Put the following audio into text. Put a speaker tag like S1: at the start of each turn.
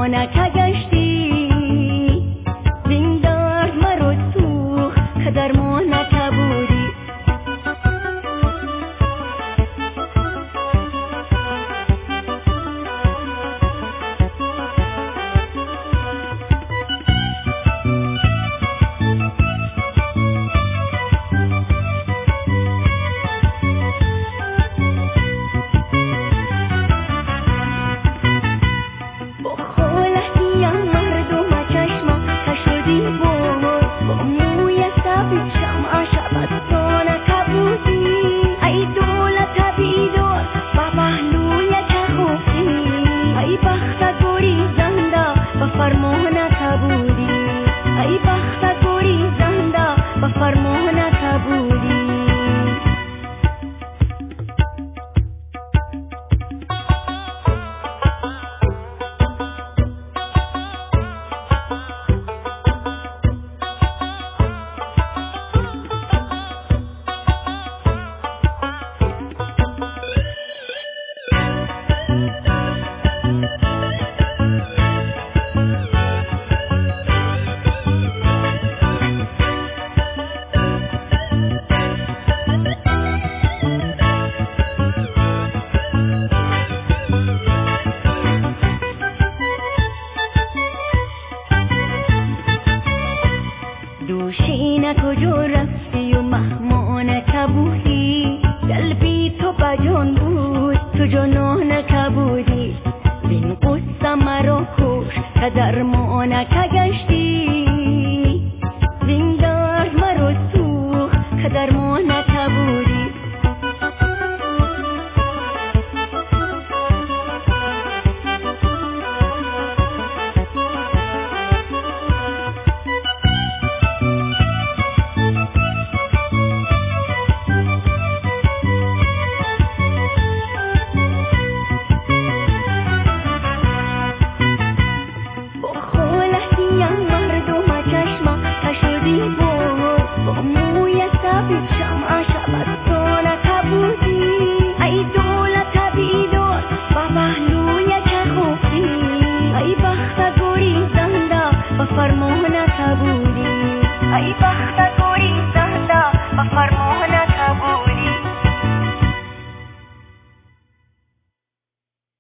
S1: فرمانک گشتی زین درد مرو سوخ که درمانک بودی دوشینه کجا رفتی و مهمانک بودی قلبی تو بجان بود تو جانانک بودی بین قصه مرا کش که درمانک گشتی زین درد مرا سوخ که درمانک بودی فرمانک بودی ای بخت